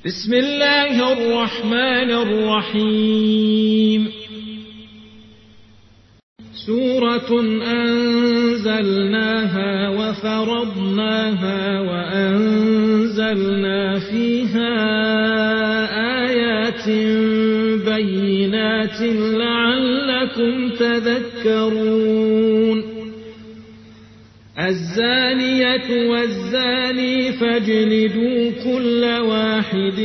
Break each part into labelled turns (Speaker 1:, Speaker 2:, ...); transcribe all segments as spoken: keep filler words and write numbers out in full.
Speaker 1: بسم الله الرحمن الرحيم سورة أنزلناها وفرضناها وأنزلنا فيها آيات بينات لعلكم تذكرون الزانية والزاني فاجلدوا كل واحد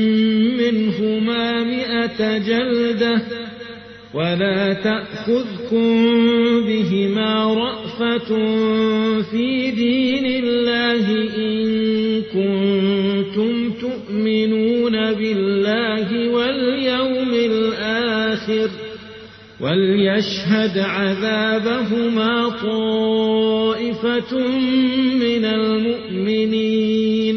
Speaker 1: منهما مئة جلدة ولا تأخذكم بهما رأفة في دين الله إن كنتم تؤمنون بالله واليوم الآخر وليشهد عذابهما طائفة من المؤمنين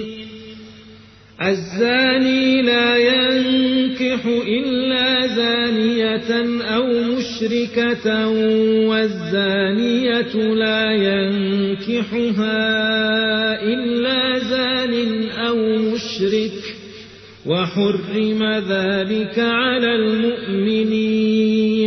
Speaker 1: الزاني لا ينكح إلا زانية أو مشركة والزانية لا ينكحها إلا زان أو مشرك وحرم ذلك على المؤمنين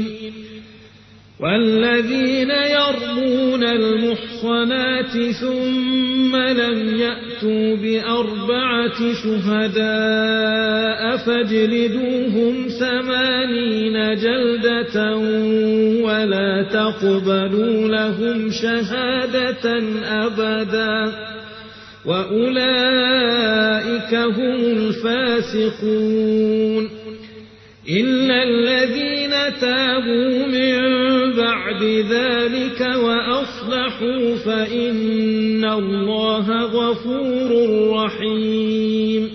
Speaker 1: والذين يرمون المحصنات ثم لم يأتوا بأربعة شهداء فاجلدوهم ثمانين جلدة ولا تقبلوا لهم شهادة أبدا وأولئك هم الفاسقون إلا الذين تابوا من بعد ذلك وأصلحوا فإن الله غفور رحيم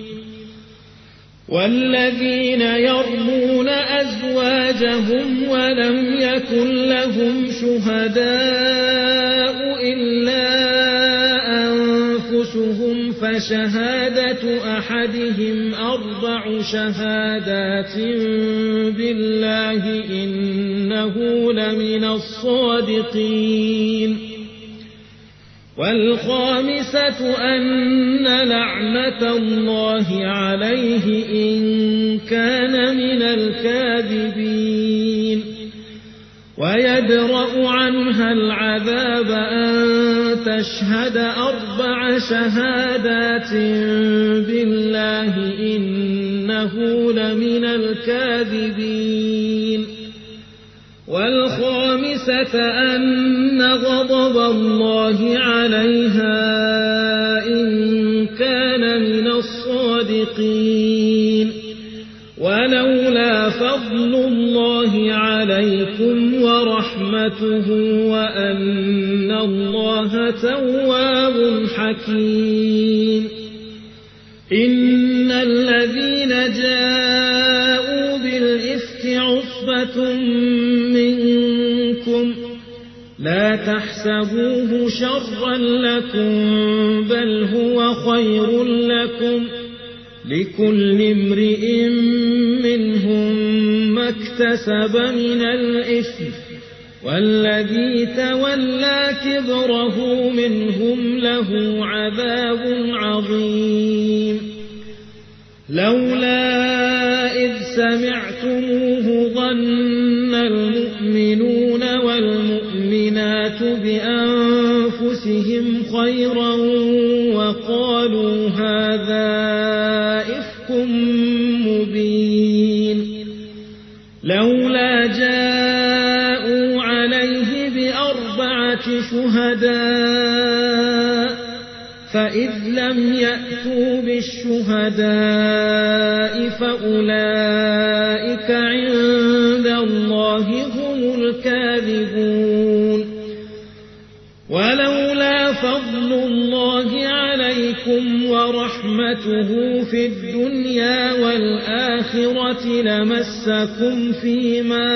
Speaker 1: والذين يرمون أزواجهم ولم يكن لهم شهداء إلا أنفسهم فشهادة أحدهم أربع شهادات بالله إنه لمن الصادقين والخامسة أن لعنة الله عليه إن كان من الكاذبين ويدرأ عنها العذاب أن تشهد أربع شهادات بالله إنه لمن الكاذبين والخامسة أن غضب الله عليها إن كان من الصادقين ولولا فضل الله عليكم ورحمته وأن الله تواب حكيم إن الذين جاءوا بالإفك عصبة منكم لا تحسبوه شرا لكم بل هو خير لكم لكل امرئ منهم ما اكتسب من الإثم والذي تولى كبره منهم له عذاب عظيم لولا إذ سمعتموه ظن المؤمنون والمؤمنات بأنفسهم خيرا وقالوا هذا إفك مبين لولا جاءوا عليه بأربعة شهداء فإذ لم يأتوا بالشهداء فأولئك عند الله هم الكاذبون ولولا فضل الله عليكم ورحمته في الدنيا والآخرة لمسكم فيما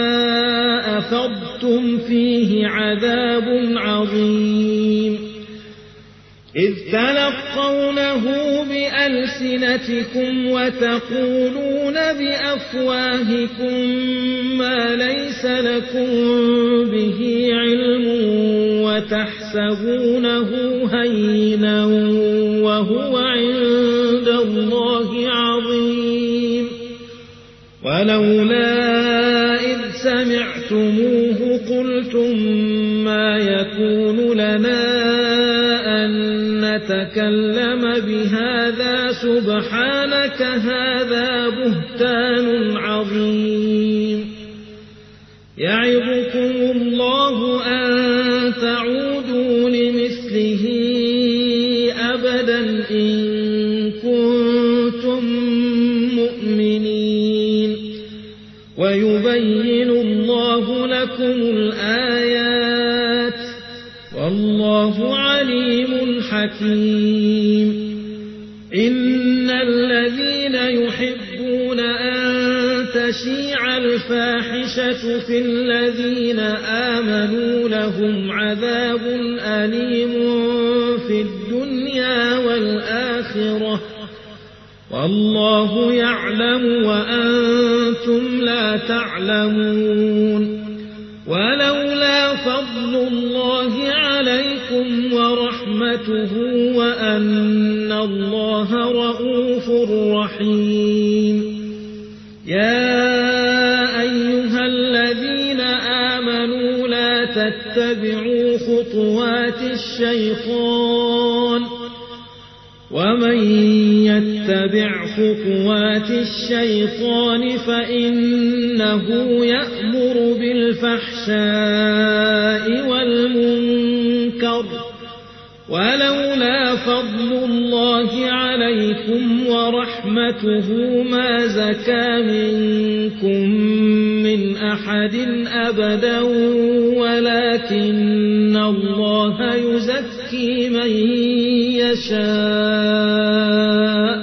Speaker 1: أفضتم فيه عذاب عظيم إذ تلقونه بألسنتكم وتقولون بأفواهكم ما ليس لكم به علم وتحسبونه هينا وهو عند الله عظيم ولولا إذ سمعتموه قلتم ما يكون لنا نتكلم بهذا سبحانك هذا بهتان عظيم يعظكم الله أن تعودوا لمثله أبدا إن كنتم مؤمنين ويبين الله لكم الآيات والله عليم حكيم إن الذين يحبون أن تشيع الفاحشة في الذين آمنوا لهم عذاب أليم في الدنيا والآخرة والله يعلم وأنتم لا تعلمون ولولا فضل الله عليكم ورحمته وأن الله رؤوف رحيم يا أيها الذين آمنوا لا تتبعوا خطوات الشيطان ومن يتبع خطوات الشيطان فإنه يأمر بالفحشاء والمنكر ولولا فضل الله عليكم ورحمته ما زكى منكم من أحد أبدا ولكن الله يزكي من يشاء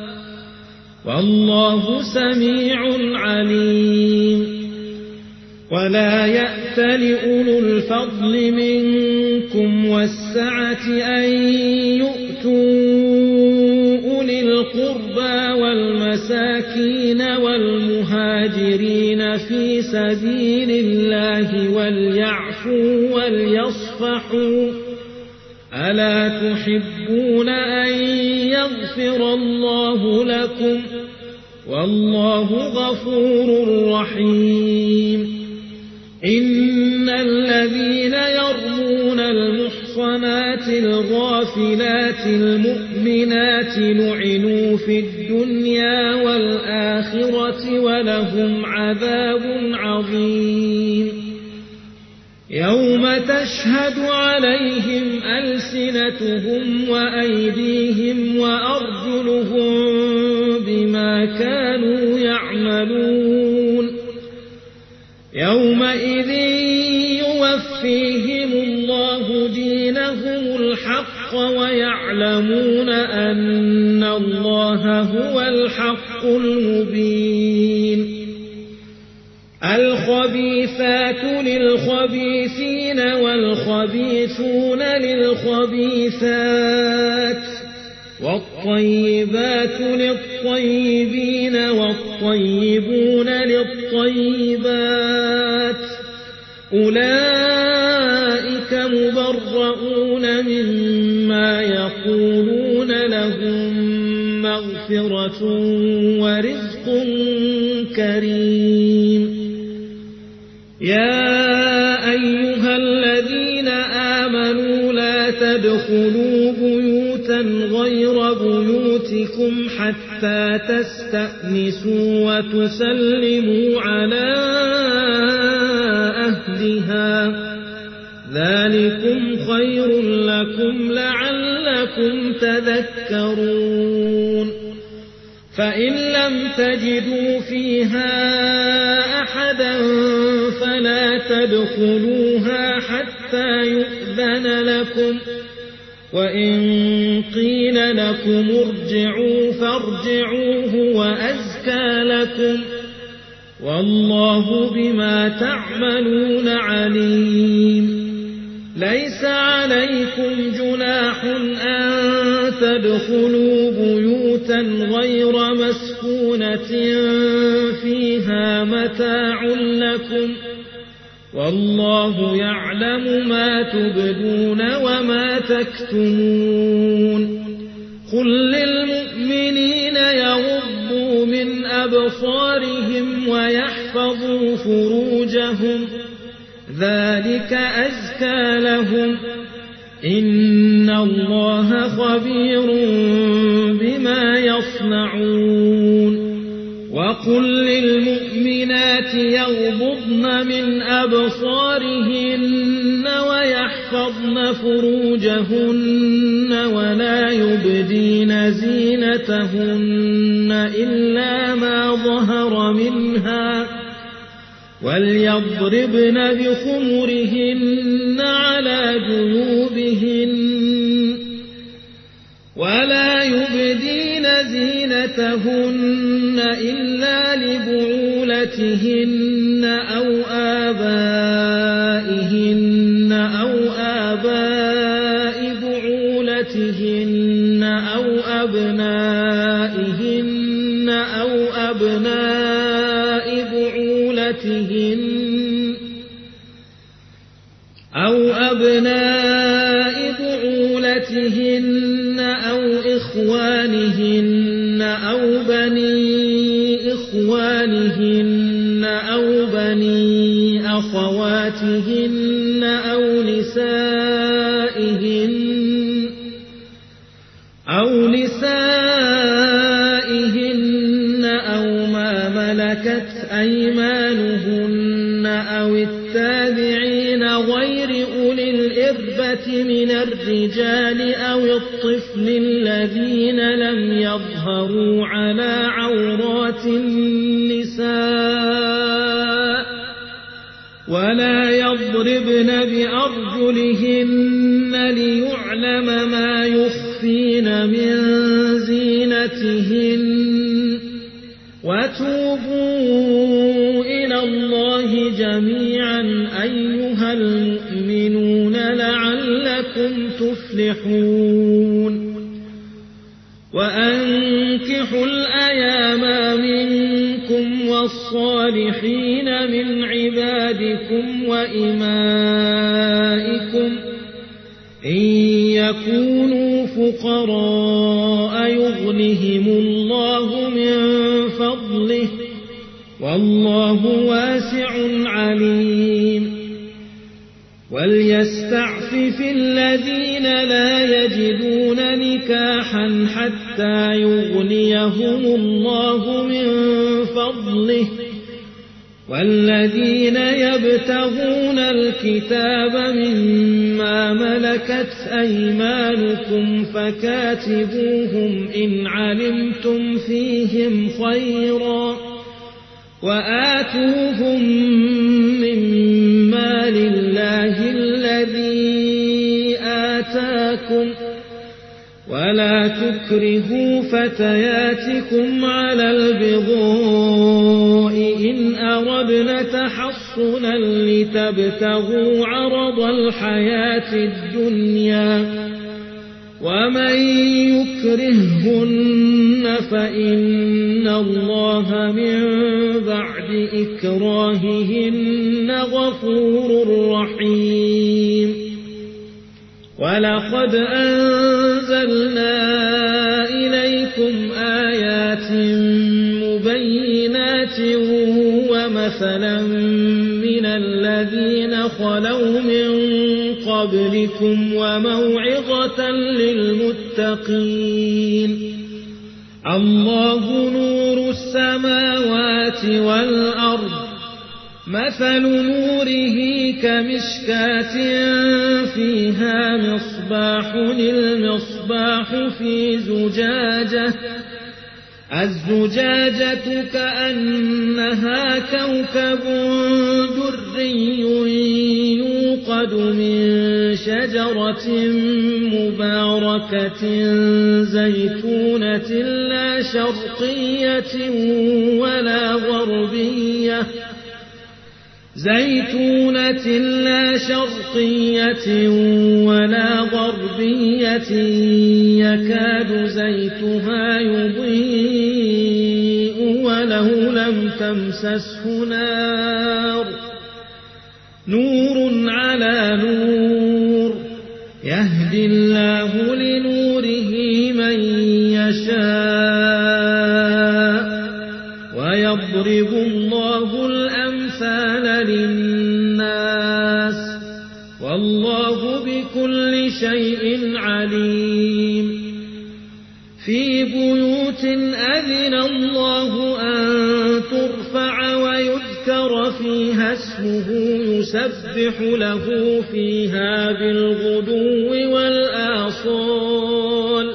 Speaker 1: والله سميع عليم ولا يأت لأولو الفضل منكم والسعة أن يؤتوا أولي القربى والمساكين والمهاجرين في سبيل الله وليعفوا وليصفحوا ألا تحبون أن يغفر الله لكم والله غفور رحيم إن الذين يرمون المحصنات الغافلات المؤمنات لعنوا في الدنيا والآخرة ولهم عذاب عظيم يوم تشهد عليهم ألسنتهم وأيديهم وأرجلهم بما كانوا يعملون يومئذ يوفيهم الله دينهم الحق ويعلمون أن الله هو الحق المبين الخبيثات للخبيثين والخبيثون للخبيثات والطيبات للطيبين والطيبون للطيبات أولئك مبرؤون مما يقولون لهم مغفرة ورزق كريم يا أيها الذين آمنوا لا تدخلوا بيوتا غير بيوتكم حتى تستأنسوا وتسلموا على أهلها ذلكم خير لكم لعلكم تذكرون فإن لم تجدوا فيها أحدا فلا تدخلوها حتى يؤذن لكم وإن قيل لكم ارجعوا فارجعوا هو أزكى لكم والله بما تعملون عليم ليس عليكم جناح أن تدخلوا بيوتا غير مسكونة فيها متاع لكم والله يعلم ما تبدون وما تكتمون قل للمؤمنين يغضوا من أبصارهم ويحفظوا فروجهم ذلك أزكى لهم إن الله خبير بما يصنعون وقل للمؤمنات يغضضن من أبصارهن ويحفظن فروجهن ولا يبدين زينتهن إلا ما ظهر منها وليضربن بخمرهن على جيوبهن ولا يبدين زينتهن إلا لبعولتهن أو آبائهن أو آباء بعولتهن أو أبنائهن أو أبناء بعولتهن أو أبناء بعولتهن أو إخوانهن أو بني إخوانهن أو بني أخواتهن أو نسائهن أو نسائهن أو ما ملكت أيمانهن أو التابعين غير أولي الإربة من الرجال أو الطفل الذين لم يظهروا على عورات النساء ولا يضربن بأرجلهن ليعلم ما يخفين من زينتهن وتوبوا إلى الله جميعا أيها المؤمنون لعلكم تفلحون وأنكحوا الأيام منكم والصالحين من عبادكم وإمائكم إن يكونوا فقراء يغنهم الله من فضله والله واسع عليم وليستعفف الذين لا يجدون نكاحا حتى يغنيهم الله من فضله والذين يبتغون الكتاب مما ملكت أيمانكم فكاتبوهم إن علمتم فيهم خيرا وآتوهم مما لله الذي آتاكم ولا تكرهوا فتياتكم على البغاء إن أردنا تحصنا لتبتغوا عرض الحياة الدنيا ومن يكرههن فإن الله من بعد إكراههن غفور رحيم ولقد أنزلنا إليكم آيات مبينات ومثلا من الذين خلوا من قبلكم وموعظة للمتقين الله نور السماوات والأرض مثل نوره كمشكاة فيها مصباح المصباح في زجاجة الزجاجة كأنها كوكب دري يوقد من شجرة مباركة زيتونة لا شرقية ولا غربية زيتونة لا شرقية ولا غربية يكاد زيتها يضيء ولو لم تمسسه نار نور على نور يهدي الله لنوره من يشاء ويضرب الله الأمثال للناس والله بكل شيء عليم في بيوت أذن الله أن ترفع ويذكر فيها اسمه يسبح له فيها بالغدو والآصال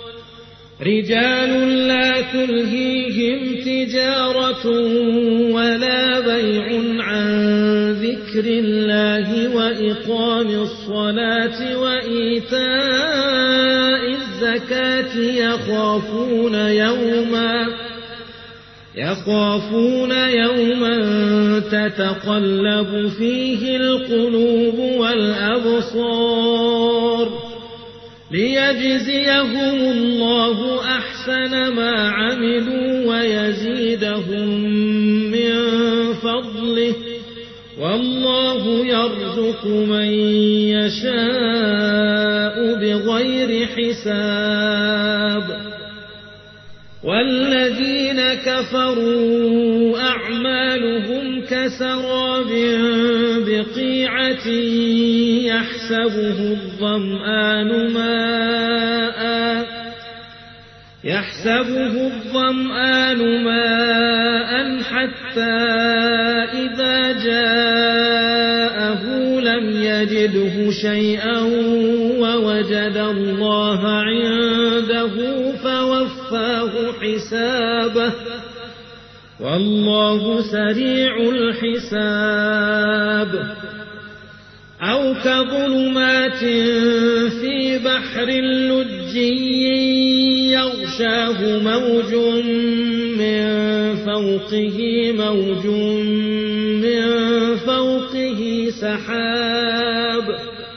Speaker 1: رجال لا تلهيهم تجارة ولا بيع عن ذكر الله وإقام الصلاة وإيتاء الزكاة يخافون يوما يخافون يوما تتقلب فيه القلوب والأبصار ليجزيهم الله أحسن ما عملوا ويزيدهم من فضله والله يرزق من يشاء بغير حساب والذين كفروا أعمالهم كسراب بقيعة يحسبه الظمآن ماء يحسبه الظمآن ماء حتى إذا جاءه لم يجده شيئا ووجد الله عنده فوفاه حسابه والله سريع الحساب أو كظلمات في بحر لجي يغشاه موج من فوقه موج من فوقه سحاب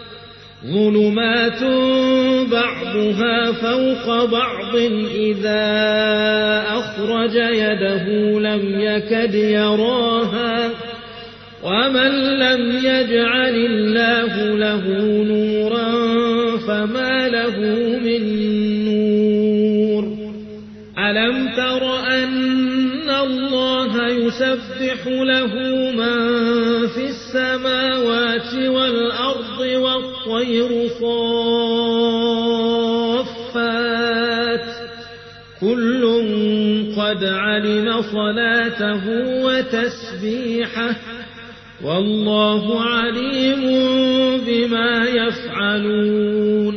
Speaker 1: ظلمات بعضها فوق بعض إذا أخرج يده لم يكد يراها ومن لم يجعل الله له نورا فما له من نور ألم تر أن الله يسبح له من في السماوات والأرض والطير صافات كل قد علم صلاته وتسبيحه والله عليم بما يفعلون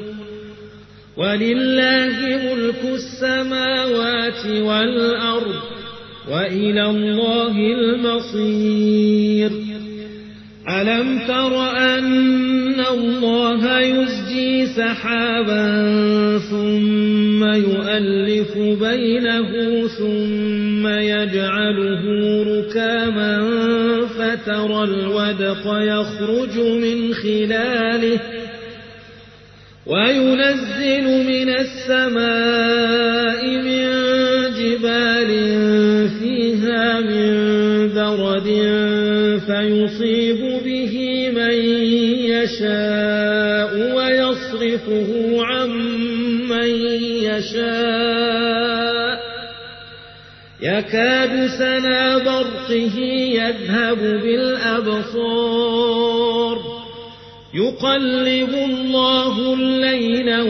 Speaker 1: ولله ملك السماوات والأرض وإلى الله المصير ألم تر أن الله يزجي سحابا ثم يؤلف بينه ثم يجعله ركاما فترى الودق يخرج من خلاله وينزل من السماء من جبال فيها من برد فيصيب به من يشاء ويصرفه عن من يشاء يكاد سنا برقه يذهب بالأبصار يقلب الله الليل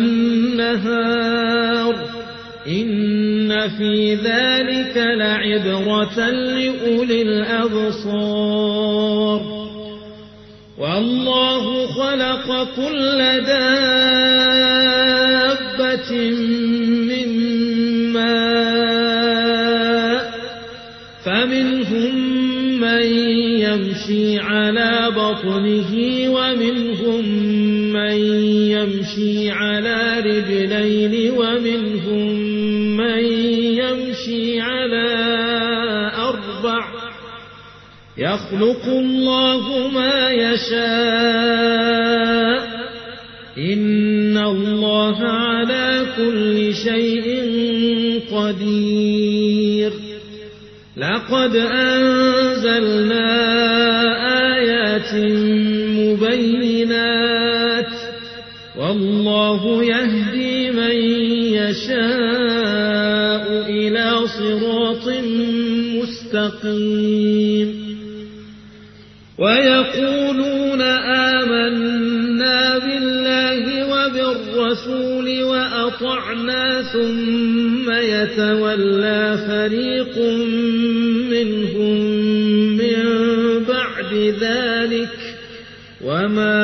Speaker 1: والنهار إن في ذلك لعبرة لأولي الأبصار والله خلق كل دابة من ماء فمنهم من يمشي على بطنه ومنهم من يمشي على رجلين ومنهم من يمشي على أربع يخلق الله ما يشاء إن الله على كل شيء قدير لقد أنزلنا آيات مبينات والله يهدي من يشاء إلى صراط مستقيم ويقولون آمنا بالله وبالرسول وأطعنا ثم يتولى فريق منهم من بعد ذلك وما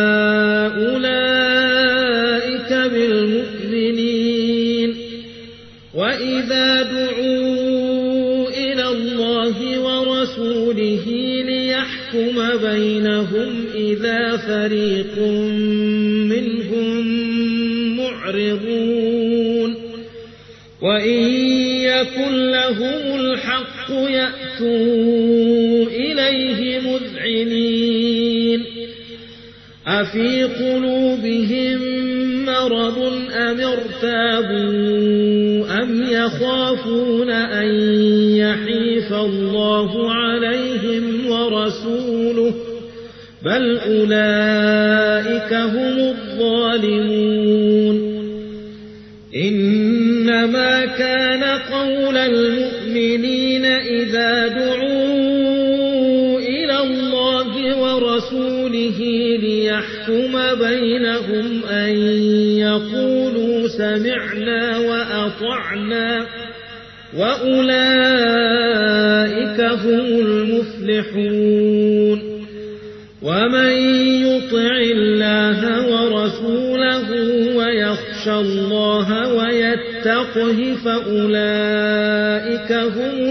Speaker 1: أولئك بالمؤمنين وإذا دعوا إلى الله ورسوله ليحكم بينهم إذا فريق منهم معرضون وإن يكن لهم الحق يأتوا إليه مذعنين أفي قلوبهم مرض أم ارتابوا أم يخافون أن يحيف الله عليهم ورسوله بل أولئك هم الظالمون إنما كان قول المؤمنين إذا دعوا إلى الله ورسوله ليحكم بينهم أن يقولوا سمعنا وأطعنا وأولئك هم المفلحون ومن يطع الله ورسوله ويخشى الله ويتقه فأولئك هم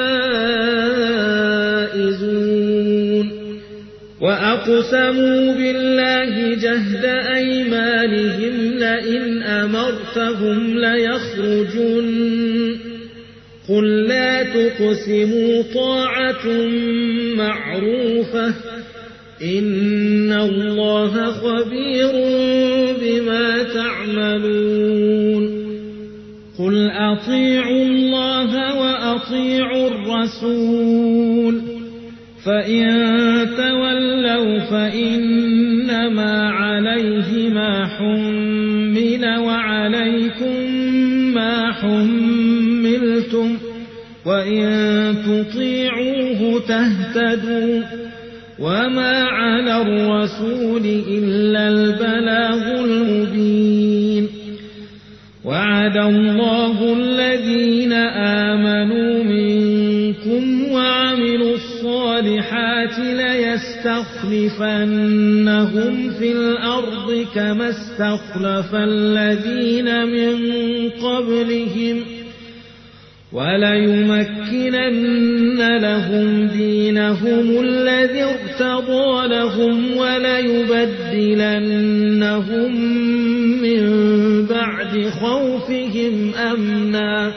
Speaker 1: الفائزون وأقسموا بالله جهد أيمانهم لئن أمرتهم ليخرجن قل لا تقسموا طاعة معروفة إن الله خبير بما تعملون قل أطيعوا الله وأطيعوا الرسول فإن تولوا فإنما عليه ما حمل وعليكم ما حملتم وإن تطيعوه تهتدوا وما على الرسول إلا البلاغ المبين وعد الله الذين آمنوا منكم وعملوا الصالحات ليستخلفنهم في الأرض كما استخلف الذين من قبلهم وليمكنن لهم دينهم الذي ارتضى لهم وليبدلنهم من بعد خوفهم أمنا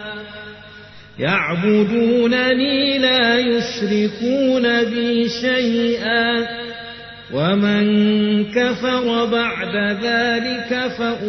Speaker 1: يعبدونني لا يشركون بي شيئا ومن كفر بعد ذلك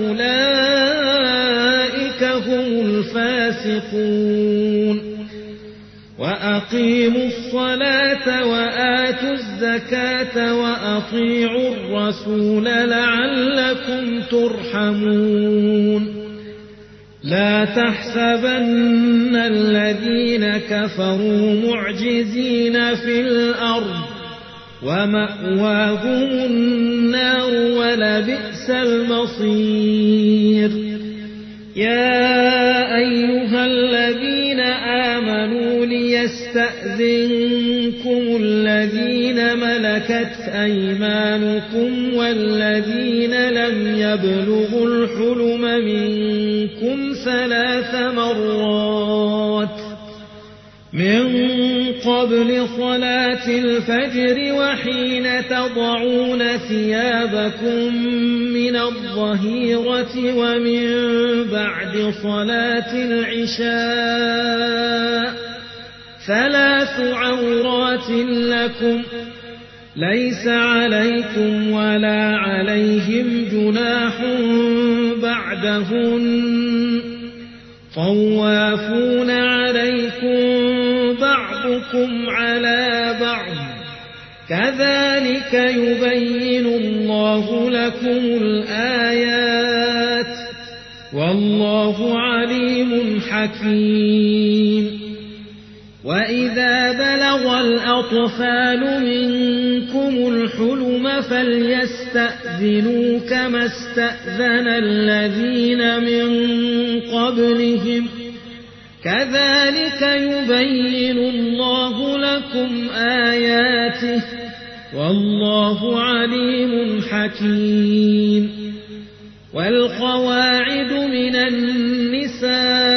Speaker 1: فأولئك هم الفاسقون وأقيموا الصلاة وآتوا الزكاة وأطيعوا الرسول لعلكم ترحمون لا تحسبن الذين كفروا معجزين في الأرض ومأواهم النار ولبئس المصير يا أيها الذين آمنوا ليستأذنكم الذين ملكت أيمانكم والذين لم يبلغوا الحلم منكم ثلاث مرات من قبل صلاة الفجر وحين تضعون ثيابكم من الظهيرة ومن بعد صلاة العشاء ثلاث ثلاث عورات لكم ليس عليكم ولا عليهم جناح بعدهن طوافون عليكم بعضكم على بعض كذلك يبين الله لكم الآيات والله عليم حكيم وإذا بلغ الأطفال منكم الحلم فليستأذنوا كما استأذن الذين من قبلهم كذلك يبين الله لكم آياته والله عليم حكيم والقواعد من النساء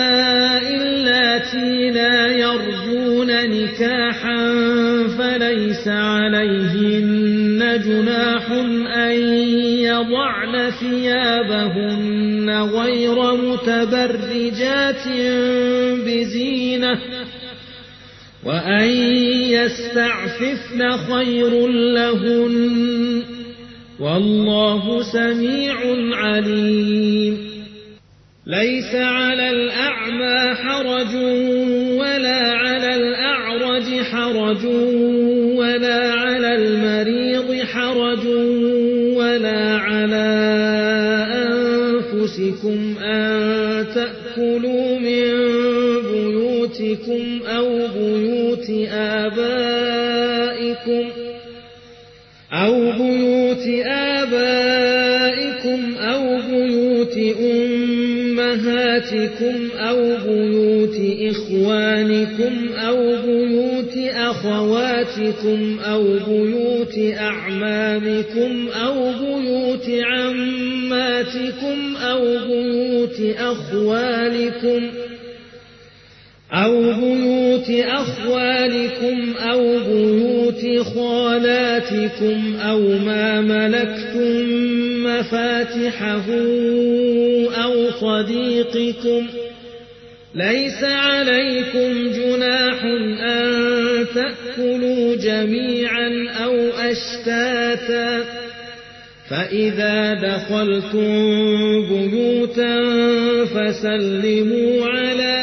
Speaker 1: اللاتي لا يرجون نكاحا فليس عليهن جناح أن يضعن ثيابهن غير متبرجات بزينة وأن يستعففن خير لهن والله سميع عليم ليس على الأعمى حرج ولا على الأعرج حرج ولا على المريض حرج ولا على أنفسكم أن تأكلوا من بيوتكم أو بيوت آبائكم أو بيوت آبائكم أو بيوت أمهاتكم أو بيوت إخوانكم أو بيوت أخواتكم أو بيوت أعمامكم أو بيوت عماتكم أو بيوت أخوالكم أو بيوت أخوالكم أو بيوت خالاتكم أو ما ملكتم مفاتحه أو صديقكم ليس عليكم جناح أن تأكلوا جميعا أو أشتاتا فإذا دخلتم بيوتا فسلموا على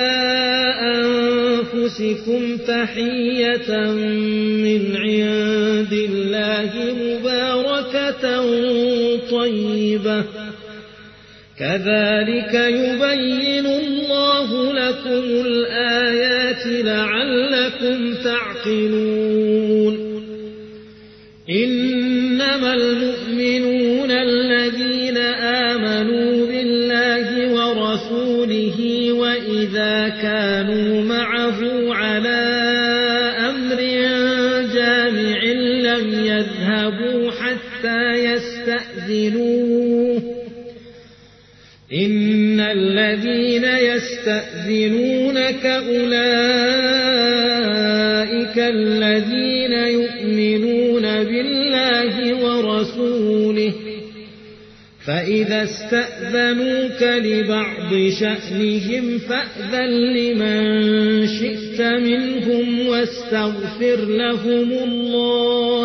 Speaker 1: أنفسكم تحية من عند الله مباركة طيبة كذلك يبين الله لكم الآيات لعلكم تعقلون إنما المؤمنون الذين آمنوا بالله ورسوله وإذا كانوا معه على أمر جامع لم يذهبوا حتى يستأذنوه إن الذين يستأذنونك أولئك الذين يؤمنون بالله ورسوله فإذا استأذنوك لبعض شأنهم فأذن لمن شئت منهم واستغفر لهم الله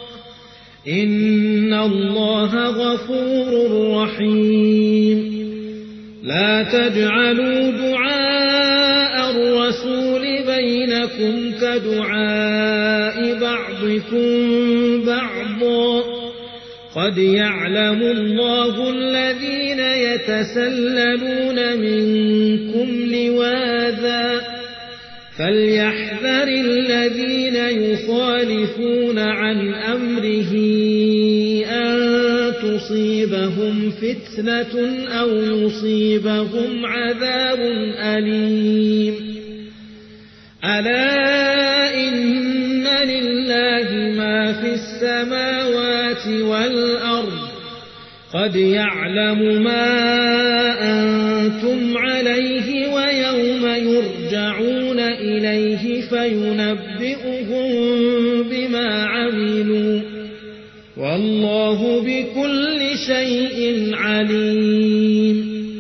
Speaker 1: إن الله غفور رحيم لا تجعلوا دعاء الرسول بينكم كدعاء بعضكم بعضا قد يعلم الله الذين يتسللون منكم لواذا فليحذر الذين يخالفون عن أمره أن تصيبهم فتنة أو يصيبهم عذاب أليم ألا إن لله ما في السماوات والأرض قد يعلم ما أنتم عليه ويوم يرجعون إليه فينبئهم بما عملوا والله بكل شيء عليم